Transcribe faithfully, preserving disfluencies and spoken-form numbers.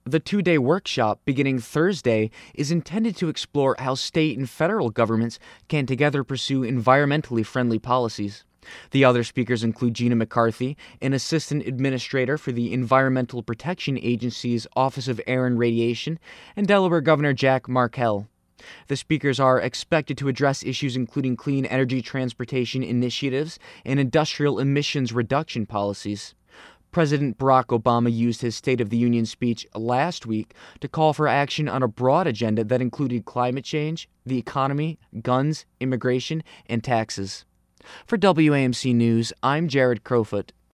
The two-day workshop, beginning Thursday, is intended to explore how state and federal governments can together pursue environmentally friendly policies. The other speakers include Gina McCarthy, an assistant administrator for the Environmental Protection Agency's Office of Air and Radiation, and Delaware Governor Jack Markell. The speakers are expected to address issues including clean energy transportation initiatives and industrial emissions reduction policies. President Barack Obama used his State of the Union speech last week to call for action on a broad agenda that included climate change, the economy, guns, immigration, and taxes. For W A M C News, I'm Jared Crowfoot.